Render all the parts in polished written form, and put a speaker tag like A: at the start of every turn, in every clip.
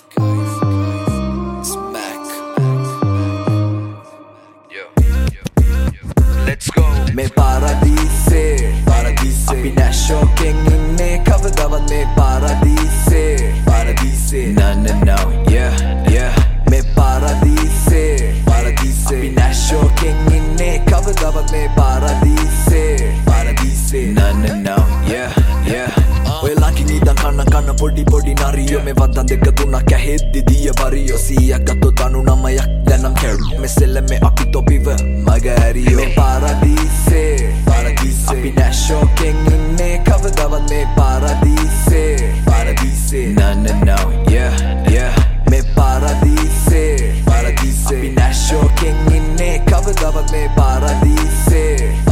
A: Smack. Let's go. Me paradise, api nashoken inne kavadavat me paradise. No, yeah. Me paradise, api nashoken inne kavadavat me paradise. No, yeah. Oy laki niidan kanna podi nariyo me vadan dekka tunak ඇහෙද්දි දිය වරියෝ 100ක් ගත්තොත් 99ක් දැනම් කැරු me seleme අපි තොපිව මග ඇරියෝ me paradise අපි නැෂෝකෙන් ඉන්නේ කවදාවත් me paradise no yeah me paradise අපි නැෂෝකෙන් ඉන්නේ කවදාවත් me paradise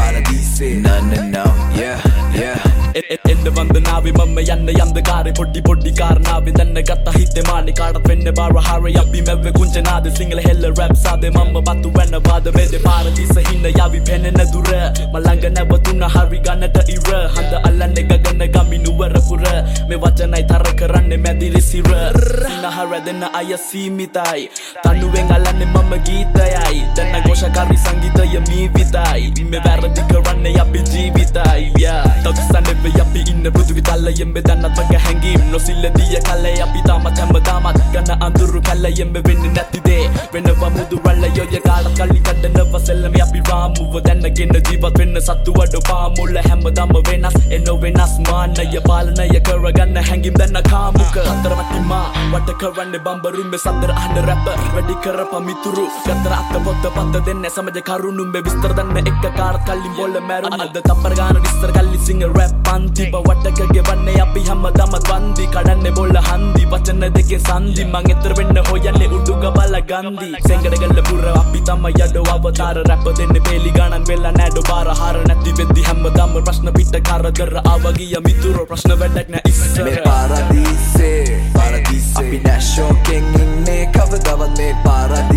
A: no yeah
B: එන්න වන්දනාවේ මම යන්න යන්දකාරේ පොඩි කාරණාවෙන් දැන්න ගත්ත හිතේ මානේ කාටත් වෙන්න බාර හරි අපි මැව්වේ කුංචනාද සිංහල හෙල්ල රැප් සාදේ මම බතු වෙන වාද වේද පාරදීස හින්න යවි පෙනෙන දුර මලංග නැවතුන හරි ගන්නට ඉර හඳ අල්ලන්නේ ගගන ගමි නුවර පුර මේ වචනයි තර කරන්නේ මැදිරි සිර සිනහර දෙන්න අය සීමිතයි තනුවෙන් අල්ලන්නේ මම ගීතයයි දැන්න ഘോഷකාරී සංගීතය මී විතයි මේ වැරදි කරන්නේ අපි ජීවිතයි තක්සන්නේ අපි ඉන්න පෘථිවි තලයෙන් බෙදන්නත් වගේ හැංගීම් නොසිල්ලදිය කලේ අපි තාමත් හැමදාමත් ගන්න අඳුරු කලයෙන් වෙන්නේ නැති දේ වෙනවා මුදුරල්ල යොය කාටත් කල්ලි කඩනව සෙල්ලම අපි රාමුව දැනගෙන ජීවත් වෙන්න සතු අඩ පාමුල හැමදාම වෙනස් එනෝ වෙනස් මානය පාලනය කරගන්න හැංගීම් දැන්න කාමුක අතර වටිමා වට කරන්නේ බම්බරුම්බේ සතර අහන රැපර් වැඩි කරපා මිතුරු ගතර අත පොත පත දෙන්නේ සමජ කරුණුම්බේ විස්තර දන්න එක කාටත් කල්ලි බොල මැරුණ අද තප්පර ගාන විස්තර කල්ලි සිංහ රැප් පන්ති බවටක ගෙවන්නේ අපි හැමදාමත් වන්දි කඩන්නේ බොල්ල හන්දි වචන දෙකේ සන්දි මං එතර වෙන්න හොයන්නේ උඩුග බල ගන්දි සෙංගඩගල්ල පුර අපි තමයි යඩෝ අවතාර රැප දෙන්නේ පෙලි ගණන් වෙලා නැඩෝ බාර හර නැති වෙද්දි හැමදාම ප්‍රශ්න පිට කරදර ආවගිය මිතුරෝ ප්‍රශ්න වැඩක් නෑ ඉස්සර
A: me paradise අපි නැෂෝකෙන් ඉන්නේ කවදාවත් me paradise